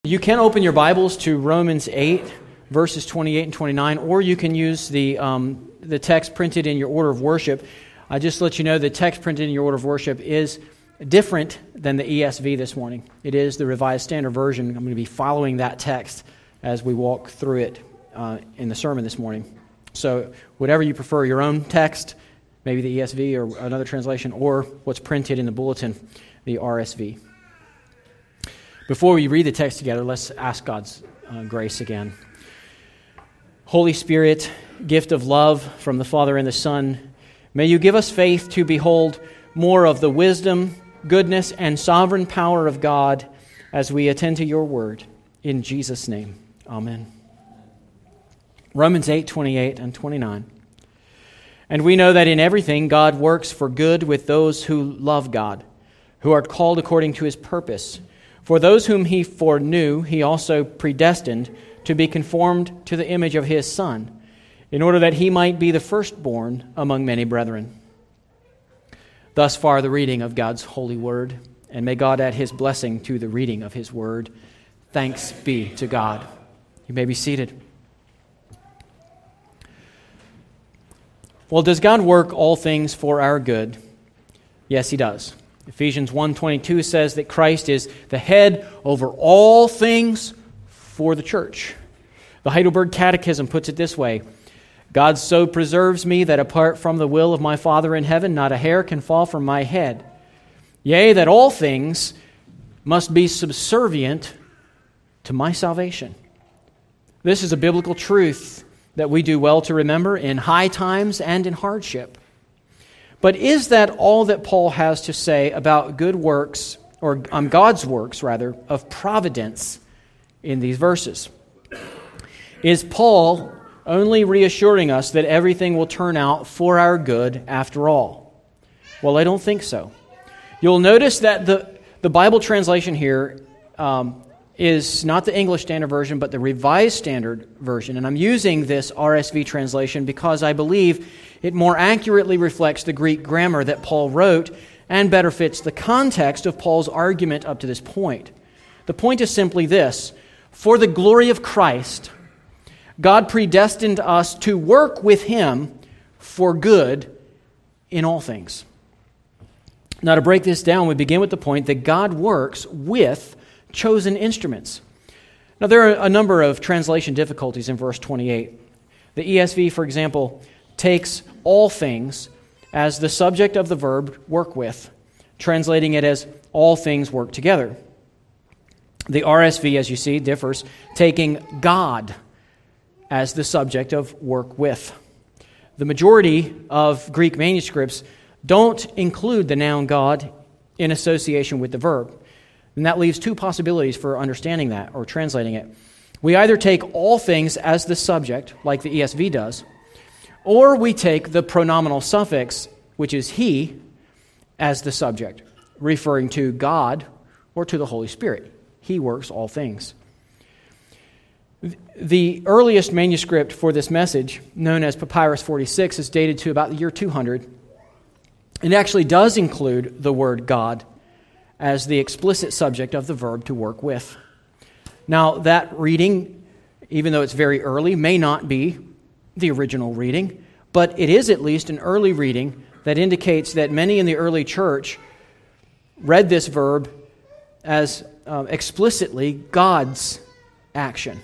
You can open your Bibles to Romans 8, verses 28 and 29, or you can use the text printed in your order of worship. I just let you know the text printed in your order of worship is different than the ESV this morning. It is the Revised Standard Version. I'm going to be following that text as we walk through it in the sermon this morning. So whatever you prefer, your own text, maybe the ESV or another translation, or what's printed in the bulletin, the RSV. Before we read the text together, let's ask God's grace again. Holy Spirit, gift of love from the Father and the Son, may you give us faith to behold more of the wisdom, goodness, and sovereign power of God as we attend to your word. In Jesus' name, amen. Romans 8, 28 and 29. And we know that in everything God works for good with those who love God, who are called according to his purpose. For those whom he foreknew, he also predestined to be conformed to the image of his Son, in order that he might be the firstborn among many brethren. Thus far the reading of God's holy word, and may God add his blessing to the reading of his word. Thanks be to God. You may be seated. Well, does God work all things for our good? Yes, he does. Ephesians 1:22 says that Christ is the head over all things for the church. The Heidelberg Catechism puts it this way: God so preserves me that apart from the will of my Father in heaven, not a hair can fall from my head. Yea, that all things must be subservient to my salvation. This is a biblical truth that we do well to remember in high times and in hardship. But is that all that Paul has to say about good works, or God's works, rather, of providence in these verses? Is Paul only reassuring us that everything will turn out for our good after all? Well, I don't think so. You'll notice that the Bible translation here is not the English Standard Version, but the Revised Standard Version. And I'm using this RSV translation because I believe it more accurately reflects the Greek grammar that Paul wrote and better fits the context of Paul's argument up to this point. The point is simply this: for the glory of Christ, God predestined us to work with him for good in all things. Now, to break this down, we begin with the point that God works with chosen instruments. Now, there are a number of translation difficulties in verse 28. The ESV, for example, takes all things as the subject of the verb work with, translating it as all things work together. The RSV, as you see, differs, taking God as the subject of work with. The majority of Greek manuscripts don't include the noun God in association with the verb. And that leaves two possibilities for understanding that or translating it. We either take all things as the subject, like the ESV does, or we take the pronominal suffix, which is he, as the subject, referring to God or to the Holy Spirit. He works all things. The earliest manuscript for this message, known as Papyrus 46, is dated to about the year 200. It actually does include the word God as the explicit subject of the verb to work with. Now, that reading, even though it's very early, may not be the original reading, but it is at least an early reading that indicates that many in the early church read this verb as explicitly God's action.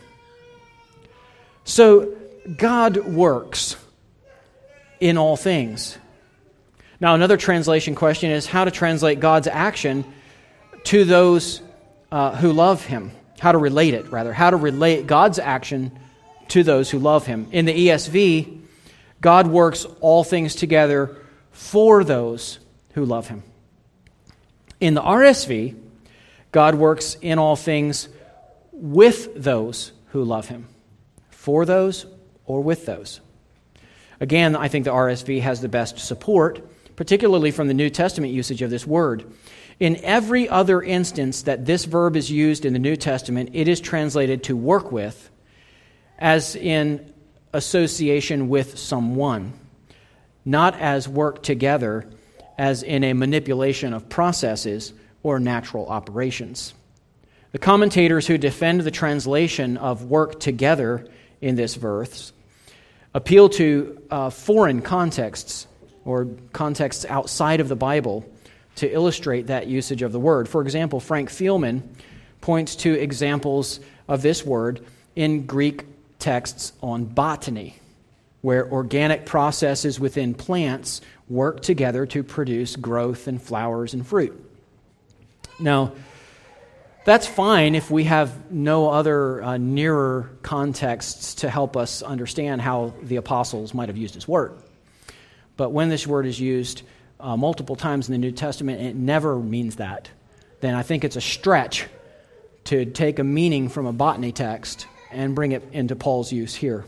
So, God works in all things. Now, another translation question is how to translate God's action to those who love him. How to relate it, rather. How to relate God's action to those who love him. In the ESV, God works all things together for those who love him. In the RSV, God works in all things with those who love him. For those or with those. Again, I think the RSV has the best support, particularly from the New Testament usage of this word. In every other instance that this verb is used in the New Testament, it is translated to work with, as in association with someone, not as work together, as in a manipulation of processes or natural operations. The commentators who defend the translation of work together in this verse appeal to foreign contexts or contexts outside of the Bible to illustrate that usage of the word. For example, Frank Thielman points to examples of this word in Greek texts on botany, where organic processes within plants work together to produce growth and flowers and fruit. Now, that's fine if we have no other nearer contexts to help us understand how the apostles might have used this word. But when this word is used multiple times in the New Testament, it never means that. Then I think it's a stretch to take a meaning from a botany text and bring it into Paul's use here.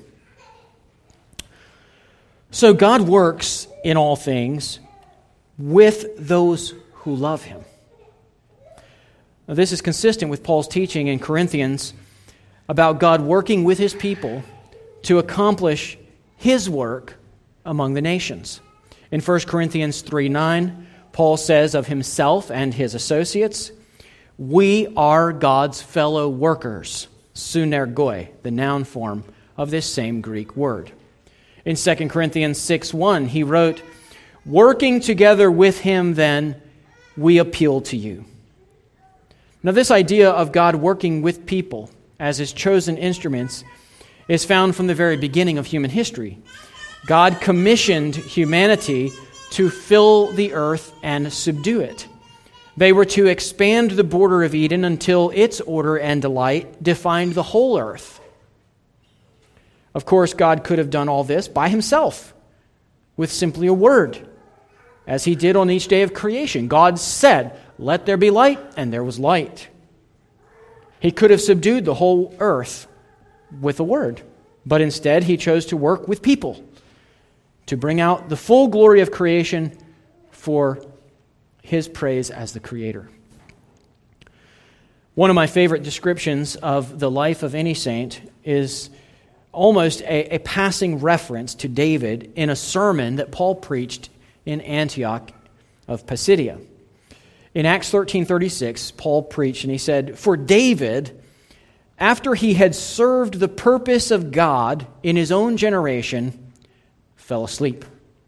So God works in all things with those who love Him. Now, this is consistent with Paul's teaching in Corinthians about God working with His people to accomplish His work among the nations. In 1 Corinthians 3:9, Paul says of himself and his associates, "We are God's fellow workers," sunergoi, the noun form of this same Greek word. In 2 Corinthians 6:1, he wrote, "Working together with Him, then, we appeal to you." Now, this idea of God working with people as His chosen instruments is found from the very beginning of human history. God commissioned humanity to fill the earth and subdue it. They were to expand the border of Eden until its order and delight defined the whole earth. Of course, God could have done all this by Himself with simply a word, as He did on each day of creation. God said, "Let there be light," and there was light. He could have subdued the whole earth with a word, but instead He chose to work with people to bring out the full glory of creation for His praise as the Creator. One of my favorite descriptions of the life of any saint is almost a passing reference to David in a sermon that Paul preached in Antioch of Pisidia. In Acts 13:36, Paul preached and he said, "For David, after he had served the purpose of God in his own generation, fell asleep."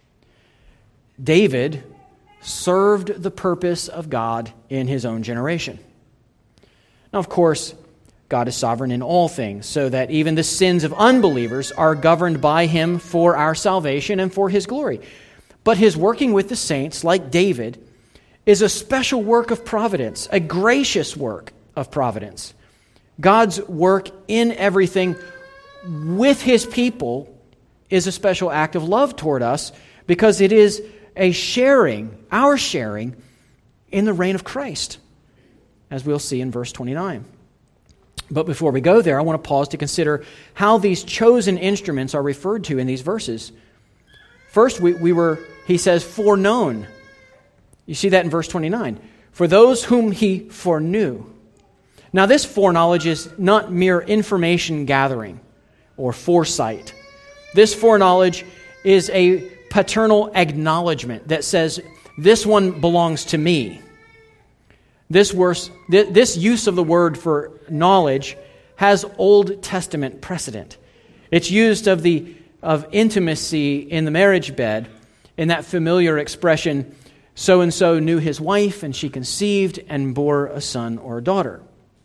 David served the purpose of God in his own generation. Now, of course, God is sovereign in all things, so that even the sins of unbelievers are governed by Him for our salvation and for His glory. But His working with the saints, like David, is a special work of providence, a gracious work of providence. God's work in everything with His people is a special act of love toward us because it is a sharing, our sharing, in the reign of Christ, as we'll see in verse 29. But before we go there, I want to pause to consider how these chosen instruments are referred to in these verses. First, he says, foreknown. You see that in verse 29. For those whom He foreknew. Now, this foreknowledge is not mere information gathering or foresight. This foreknowledge is a paternal acknowledgement that says, this one belongs to me. This use of the word for knowledge has Old Testament precedent. It's used of intimacy in the marriage bed in that familiar expression, so-and-so knew his wife, and she conceived and bore a son or a daughter.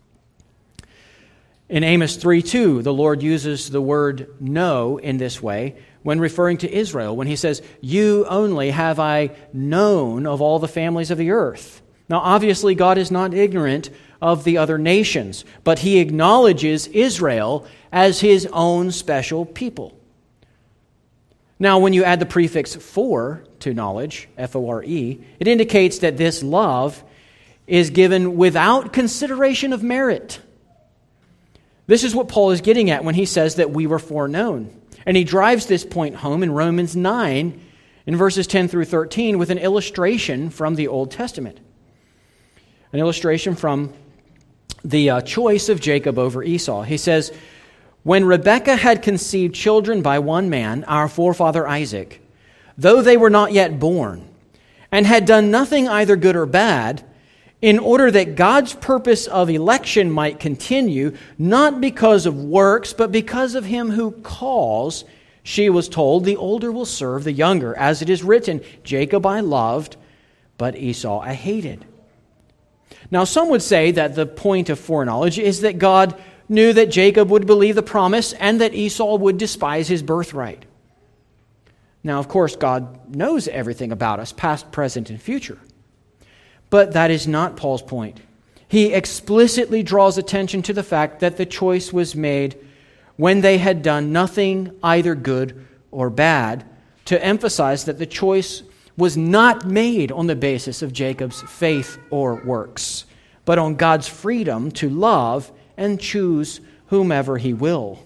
In Amos 3:2, the Lord uses the word know in this way when referring to Israel, when He says, "You only have I known of all the families of the earth." Now, obviously, God is not ignorant of the other nations, but He acknowledges Israel as His own special people. Now, when you add the prefix "for" to knowledge, F-O-R-E, it indicates that this love is given without consideration of merit. This is what Paul is getting at when he says that we were foreknown. And he drives this point home in Romans 9, in verses 10 through 13, with an illustration from the Old Testament. An illustration from the choice of Jacob over Esau. He says, "When Rebekah had conceived children by one man, our forefather Isaac, though they were not yet born, and had done nothing either good or bad, in order that God's purpose of election might continue, not because of works, but because of him who calls, she was told, the older will serve the younger. As it is written, Jacob I loved, but Esau I hated. Now, some would say that the point of foreknowledge is that God knew that Jacob would believe the promise and that Esau would despise his birthright. Now, of course, God knows everything about us, past, present, and future. But that is not Paul's point. He explicitly draws attention to the fact that the choice was made when they had done nothing either good or bad, to emphasize that the choice was not made on the basis of Jacob's faith or works, but on God's freedom to love and choose whomever he will.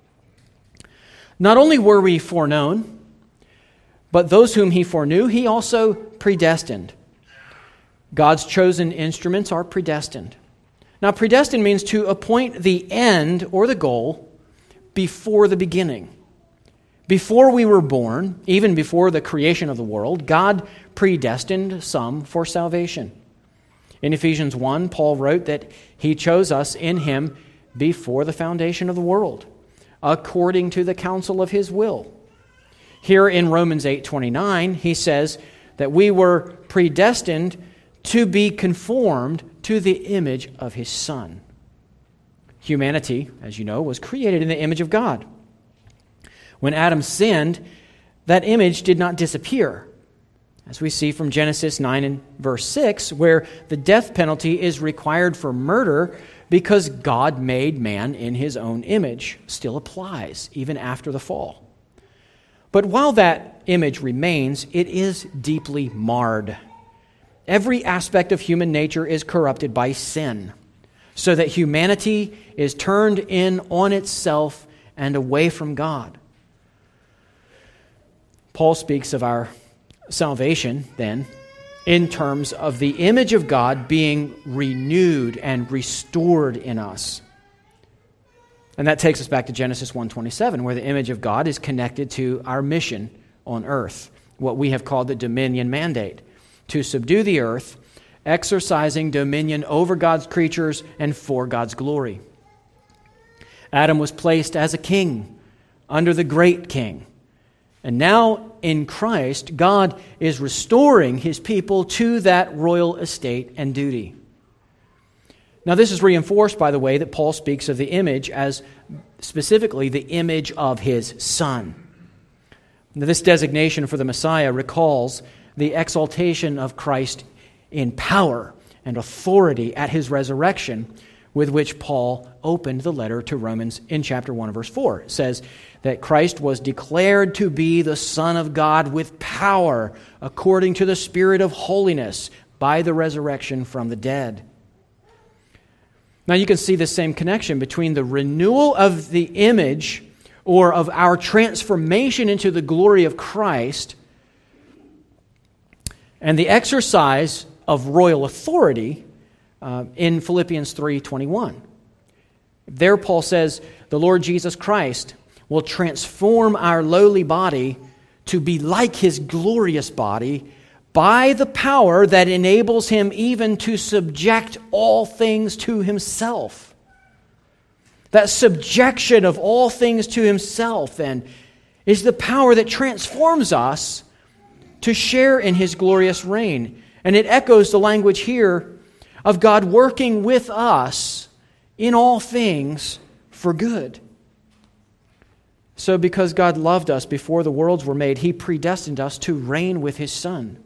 Not only were we foreknown, but those whom he foreknew, he also predestined. God's chosen instruments are predestined. Now, predestined means to appoint the end or the goal before the beginning. Before we were born, even before the creation of the world, God predestined some for salvation. In Ephesians 1, Paul wrote that he chose us in him before the foundation of the world, according to the counsel of his will. Here in Romans 8:29, he says that we were predestined to be conformed to the image of his Son. Humanity, as you know, was created in the image of God. When Adam sinned, that image did not disappear, as we see from Genesis 9 and verse 6, where the death penalty is required for murder because God made man in his own image, still applies even after the fall. But while that image remains, it is deeply marred. Every aspect of human nature is corrupted by sin, so that humanity is turned in on itself and away from God. Paul speaks of our salvation, then, in terms of the image of God being renewed and restored in us. And that takes us back to Genesis 1:27, where the image of God is connected to our mission on earth, what we have called the dominion mandate, to subdue the earth, exercising dominion over God's creatures and for God's glory. Adam was placed as a king under the great king. And now in Christ, God is restoring his people to that royal estate and duty. Now, this is reinforced by the way that Paul speaks of the image as specifically the image of his Son. Now, this designation for the Messiah recalls the exaltation of Christ in power and authority at his resurrection, with which Paul opened the letter to Romans in chapter 1, verse 4. It says that Christ was declared to be the Son of God with power according to the Spirit of holiness by the resurrection from the dead. Now you can see the same connection between the renewal of the image or of our transformation into the glory of Christ and the exercise of royal authority in Philippians 3:21. There Paul says, the Lord Jesus Christ will transform our lowly body to be like his glorious body by the power that enables him even to subject all things to himself. That subjection of all things to himself, then, is the power that transforms us to share in his glorious reign. And it echoes the language here of God working with us in all things for good. So because God loved us before the worlds were made, he predestined us to reign with his Son.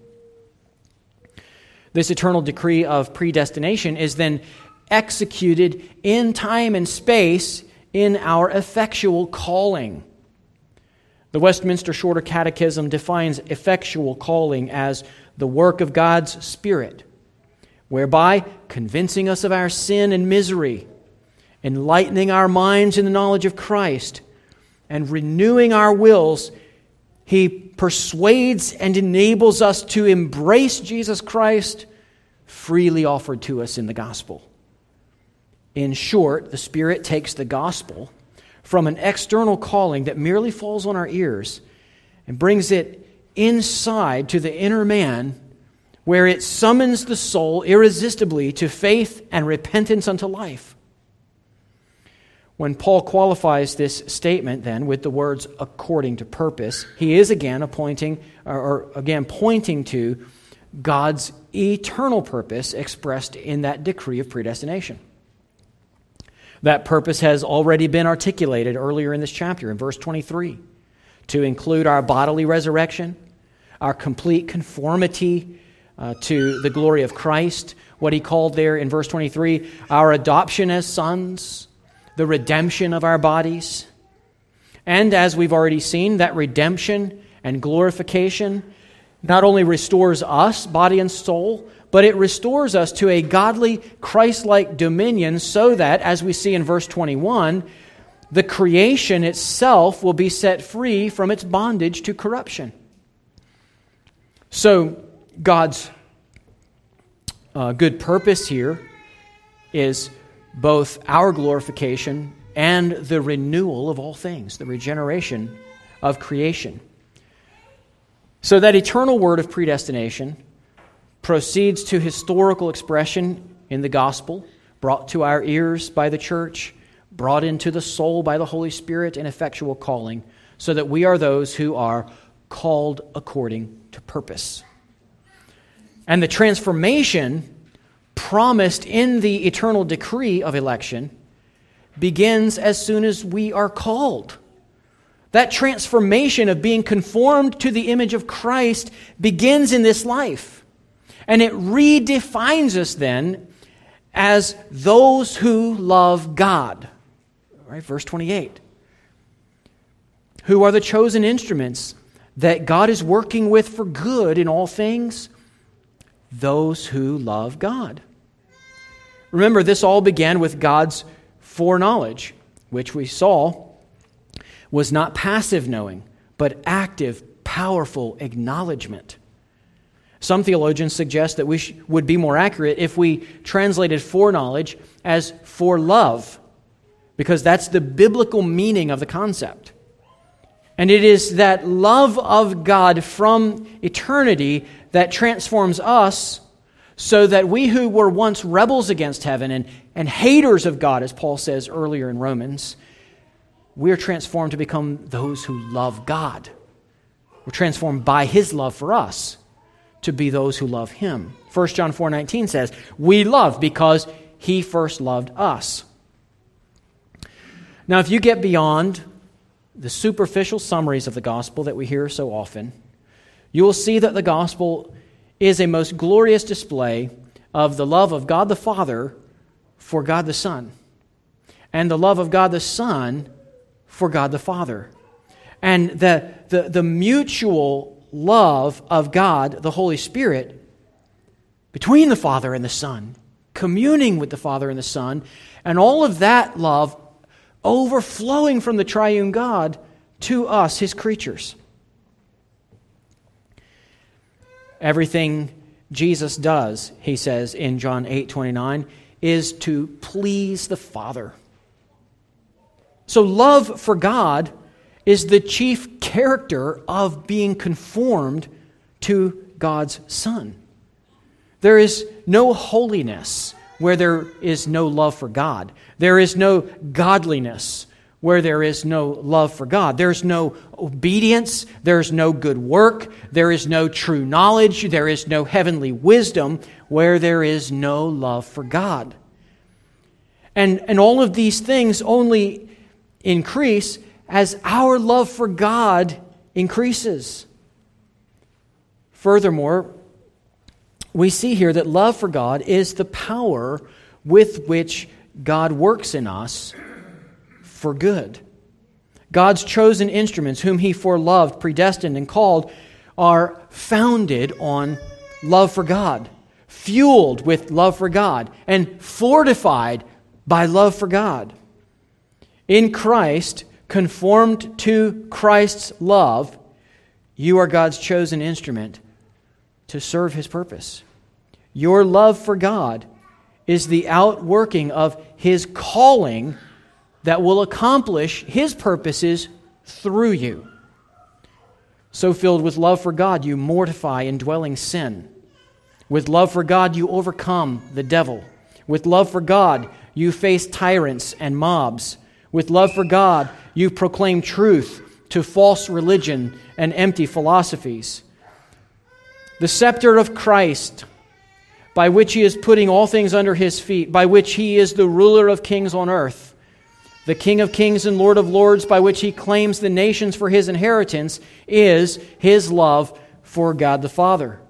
This eternal decree of predestination is then executed in time and space in our effectual calling. The Westminster Shorter Catechism defines effectual calling as the work of God's Spirit, whereby convincing us of our sin and misery, enlightening our minds in the knowledge of Christ, and renewing our wills, he persuades and enables us to embrace Jesus Christ freely offered to us in the gospel. In short, the Spirit takes the gospel from an external calling that merely falls on our ears and brings it inside to the inner man where it summons the soul irresistibly to faith and repentance unto life. When Paul qualifies this statement then with the words according to purpose, he is again pointing to God's eternal purpose expressed in that decree of predestination. That purpose has already been articulated earlier in this chapter in verse 23 to include our bodily resurrection, our complete conformity to the glory of Christ, what he called there in verse 23, our adoption as sons, the redemption of our bodies. And as we've already seen, that redemption and glorification not only restores us, body and soul, but it restores us to a godly, Christ-like dominion so that, as we see in verse 21, the creation itself will be set free from its bondage to corruption. So, God's good purpose here is both our glorification and the renewal of all things, the regeneration of creation. So that eternal word of predestination proceeds to historical expression in the gospel, brought to our ears by the church, brought into the soul by the Holy Spirit in effectual calling, so that we are those who are called according to purpose. And the transformation promised in the eternal decree of election begins as soon as we are called. That transformation of being conformed to the image of Christ begins in this life. And it redefines us then as those who love God. Right, verse 28. Who are the chosen instruments that God is working with for good in all things? Those who love God. Remember, this all began with God's foreknowledge, which we saw was not passive knowing, but active, powerful acknowledgement. Some theologians suggest that we would be more accurate if we translated foreknowledge as forelove, because that's the biblical meaning of the concept. And it is that love of God from eternity that transforms us so that we who were once rebels against heaven and haters of God, as Paul says earlier in Romans, we are transformed to become those who love God. We're transformed by His love for us to be those who love Him. 1 John 4:19 says, we love because He first loved us. Now, if you get beyond the superficial summaries of the gospel that we hear so often, you will see that the gospel is a most glorious display of the love of God the Father for God the Son, and the love of God the Son for God the Father, and the mutual love of God the Holy Spirit between the Father and the Son, communing with the Father and the Son, and all of that love overflowing from the triune God to us, His creatures. Everything Jesus does, he says in John 8:29, is to please the Father. So love for God is the chief character of being conformed to God's Son. There is no holiness where there is no love for God. There is no godliness where there is no love for God. There's no obedience. There's no good work. There is no true knowledge. There is no heavenly wisdom where there is no love for God. And all of these things only increase as our love for God increases. Furthermore, we see here that love for God is the power with which God works in us for good. God's chosen instruments, whom He foreloved, predestined, and called, are founded on love for God, fueled with love for God, and fortified by love for God. In Christ, conformed to Christ's love, you are God's chosen instrument to serve His purpose. Your love for God is the outworking of His calling that will accomplish His purposes through you. So filled with love for God, you mortify indwelling sin. With love for God, you overcome the devil. With love for God, you face tyrants and mobs. With love for God, you proclaim truth to false religion and empty philosophies. The scepter of Christ, by which He is putting all things under His feet, by which He is the ruler of kings on earth, the King of kings and Lord of lords, by which He claims the nations for His inheritance, is His love for God the Father.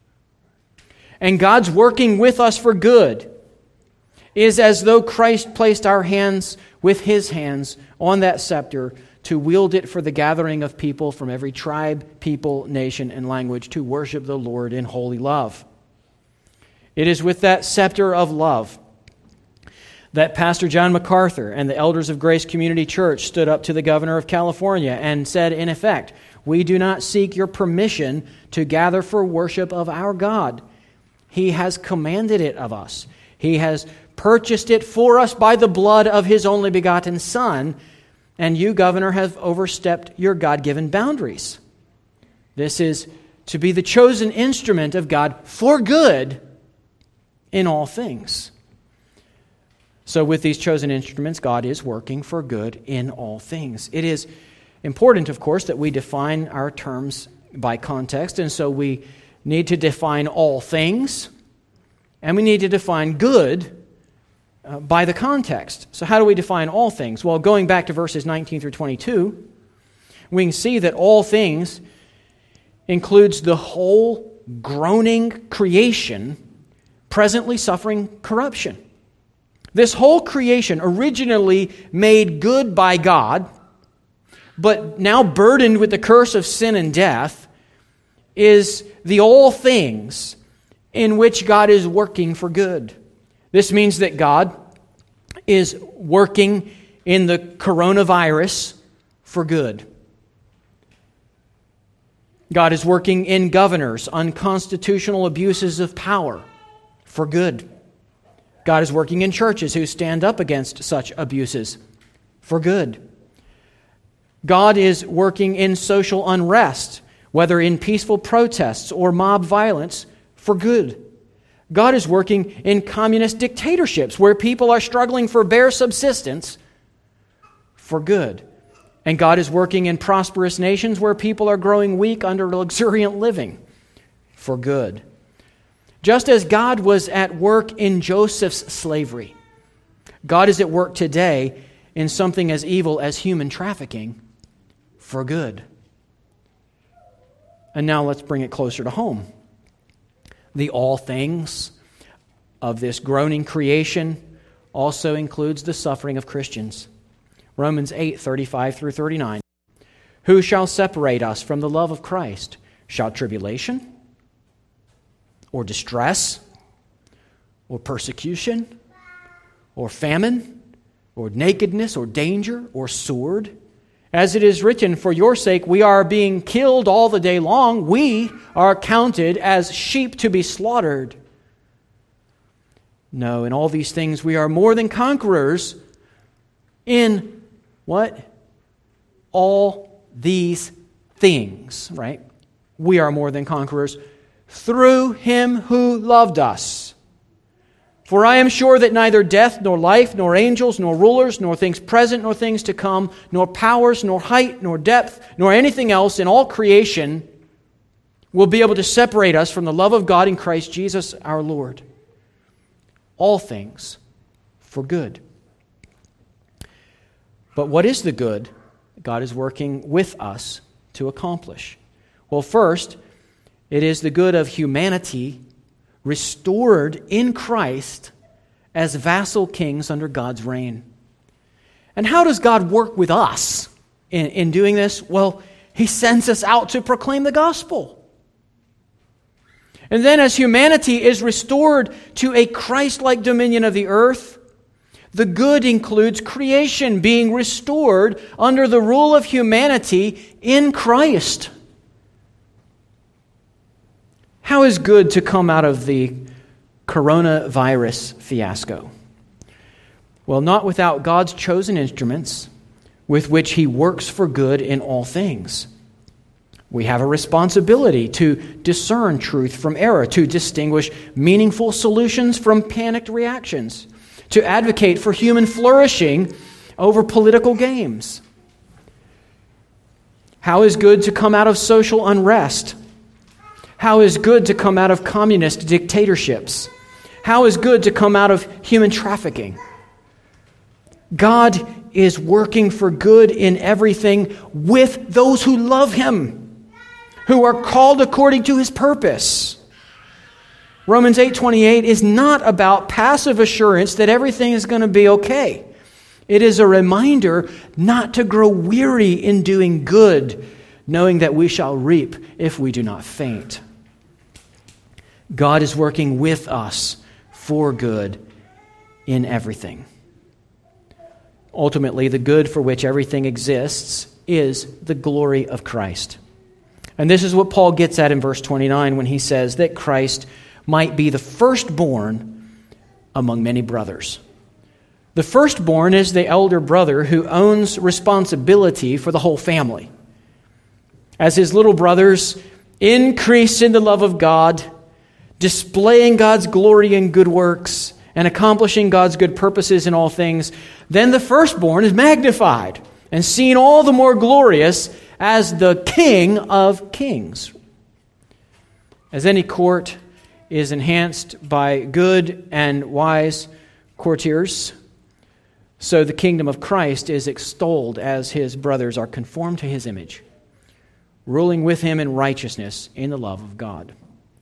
And God's working with us for good is as though Christ placed our hands with His hands on that scepter to wield it for the gathering of people from every tribe, people, nation, and language to worship the Lord in holy love. It is with that scepter of love that Pastor John MacArthur and the elders of Grace Community Church stood up to the governor of California and said, in effect, "We do not seek your permission to gather for worship of our God. He has commanded it of us. He has purchased it for us by the blood of His only begotten Son, and you, governor, have overstepped your God-given boundaries. This is to be the chosen instrument of God for good in all things." So with these chosen instruments, God is working for good in all things. It is important, of course, that we define our terms by context, and so we need to define all things, and we need to define good by the context. So how do we define all things? Well, going back to verses 19 through 22, we can see that all things includes the whole groaning creation presently suffering corruption. This whole creation, originally made good by God, but now burdened with the curse of sin and death, is the all things in which God is working for good. This means that God is working in the coronavirus for good. God is working in governors' unconstitutional abuses of power for good. God is working in churches who stand up against such abuses for good. God is working in social unrest, whether in peaceful protests or mob violence, for good. God is working in communist dictatorships where people are struggling for bare subsistence for good. And God is working in prosperous nations where people are growing weak under luxuriant living for good. Just as God was at work in Joseph's slavery, God is at work today in something as evil as human trafficking for good. And now let's bring it closer to home. The all things of this groaning creation also includes the suffering of Christians. Romans 8:35 through 39. Who shall separate us from the love of Christ? Shall tribulation, or distress, or persecution, or famine, or nakedness, or danger, or sword? As it is written, for your sake we are being killed all the day long. We are counted as sheep to be slaughtered. No, in all these things we are more than conquerors in what? All these things, right? We are more than conquerors through Him who loved us. For I am sure that neither death, nor life, nor angels, nor rulers, nor things present, nor things to come, nor powers, nor height, nor depth, nor anything else in all creation will be able to separate us from the love of God in Christ Jesus our Lord. All things for good. But what is the good God is working with us to accomplish? Well, first, it is the good of humanity restored in Christ as vassal kings under God's reign. And how does God work with us in doing this? Well, He sends us out to proclaim the gospel. And then as humanity is restored to a Christ-like dominion of the earth, the good includes creation being restored under the rule of humanity in Christ. How is good to come out of the coronavirus fiasco? Well, not without God's chosen instruments with which He works for good in all things. We have a responsibility to discern truth from error, to distinguish meaningful solutions from panicked reactions, to advocate for human flourishing over political games. How is good to come out of social unrest? How is good to come out of communist dictatorships? How is good to come out of human trafficking? God is working for good in everything with those who love Him, who are called according to His purpose. Romans 8:28 is not about passive assurance that everything is going to be okay. It is a reminder not to grow weary in doing good, knowing that we shall reap if we do not faint. God is working with us for good in everything. Ultimately, the good for which everything exists is the glory of Christ. And this is what Paul gets at in verse 29 when he says that Christ might be the firstborn among many brothers. The firstborn is the elder brother who owns responsibility for the whole family. As his little brothers increase in the love of God, displaying God's glory in good works, and accomplishing God's good purposes in all things, then the firstborn is magnified and seen all the more glorious as the King of kings. As any court is enhanced by good and wise courtiers, so the kingdom of Christ is extolled as His brothers are conformed to His image, ruling with Him in righteousness in the love of God.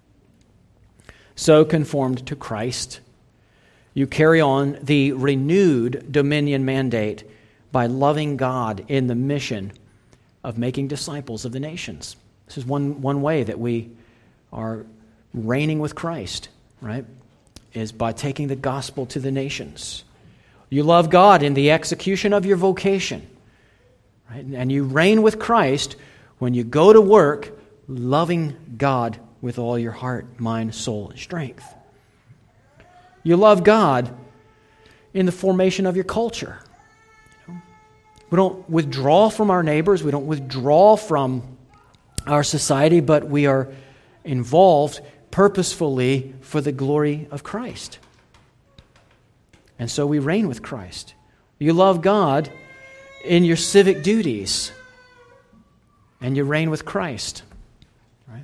So conformed to Christ, you carry on the renewed dominion mandate by loving God in the mission of making disciples of the nations. This is one way that we are reigning with Christ, right? Is by taking the gospel to the nations. You love God in the execution of your vocation, right? And you reign with Christ when you go to work loving God with all your heart, mind, soul, and strength. You love God in the formation of your culture. We don't withdraw from our neighbors. We don't withdraw from our society, but we are involved purposefully for the glory of Christ. And so we reign with Christ. You love God in your civic duties, and you reign with Christ. Right?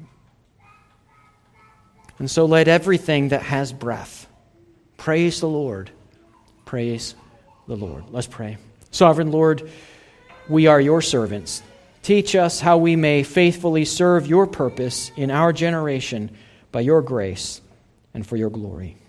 And so let everything that has breath praise the Lord. Praise the Lord. Let's pray. Sovereign Lord, we are your servants. Teach us how we may faithfully serve your purpose in our generation by your grace and for your glory.